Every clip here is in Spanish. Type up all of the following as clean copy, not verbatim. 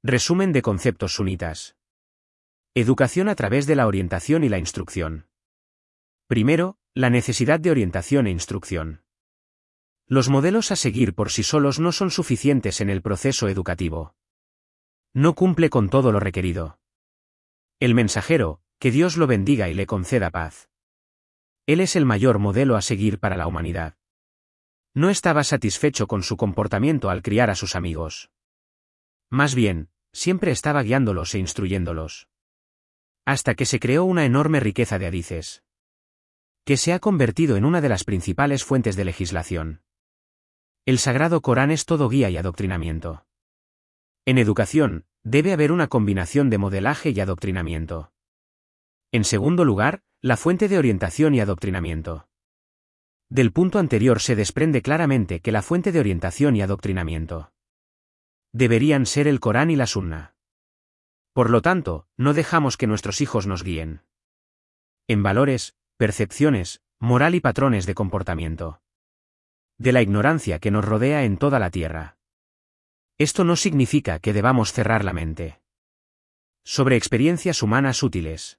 Resumen de conceptos sunitas. Educación a través de la orientación y la instrucción. Primero, la necesidad de orientación e instrucción. Los modelos a seguir por sí solos no son suficientes en el proceso educativo. No cumple con todo lo requerido. El mensajero, que Dios lo bendiga y le conceda paz. Él es el mayor modelo a seguir para la humanidad. No estaba satisfecho con su comportamiento al criar a sus amigos. Más bien, siempre estaba guiándolos e instruyéndolos. Hasta que se creó una enorme riqueza de hadices, que se ha convertido en una de las principales fuentes de legislación. El Sagrado Corán es todo guía y adoctrinamiento. En educación, debe haber una combinación de modelaje y adoctrinamiento. En segundo lugar, la fuente de orientación y adoctrinamiento. Del punto anterior se desprende claramente que la fuente de orientación y adoctrinamiento deberían ser el Corán y la Sunna. Por lo tanto, no dejamos que nuestros hijos nos guíen en valores, percepciones, moral y patrones de comportamiento de la ignorancia que nos rodea en toda la tierra. Esto no significa que debamos cerrar la mente sobre experiencias humanas útiles.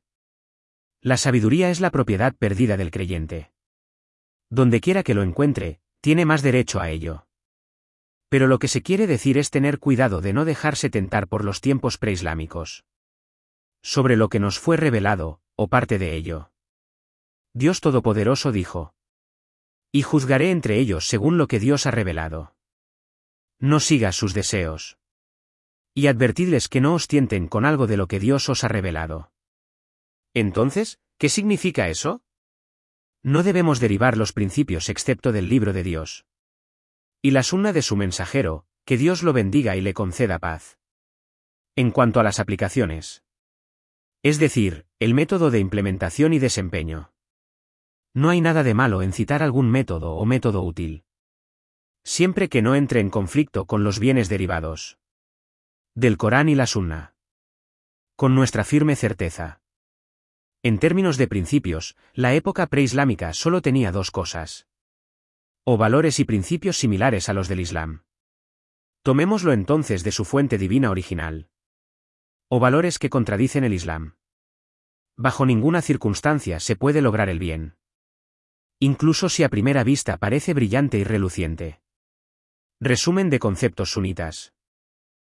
La sabiduría es la propiedad perdida del creyente. Donde quiera que lo encuentre, tiene más derecho a ello. Pero lo que se quiere decir es tener cuidado de no dejarse tentar por los tiempos preislámicos. Sobre lo que nos fue revelado, o parte de ello. Dios Todopoderoso dijo: y juzgaré entre ellos según lo que Dios ha revelado. No sigas sus deseos. Y advertidles que no os tienten con algo de lo que Dios os ha revelado. Entonces, ¿qué significa eso? No debemos derivar los principios excepto del libro de Dios y la sunna de su mensajero, que Dios lo bendiga y le conceda paz. En cuanto a las aplicaciones, es decir, el método de implementación y desempeño. No hay nada de malo en citar algún método o método útil, siempre que no entre en conflicto con los bienes derivados del Corán y la Sunna. Con nuestra firme certeza. En términos de principios, la época preislámica solo tenía dos cosas: o valores y principios similares a los del Islam. Tomémoslo entonces de su fuente divina original. O valores que contradicen el Islam. Bajo ninguna circunstancia se puede lograr el bien. Incluso si a primera vista parece brillante y reluciente. Resumen de conceptos sunitas.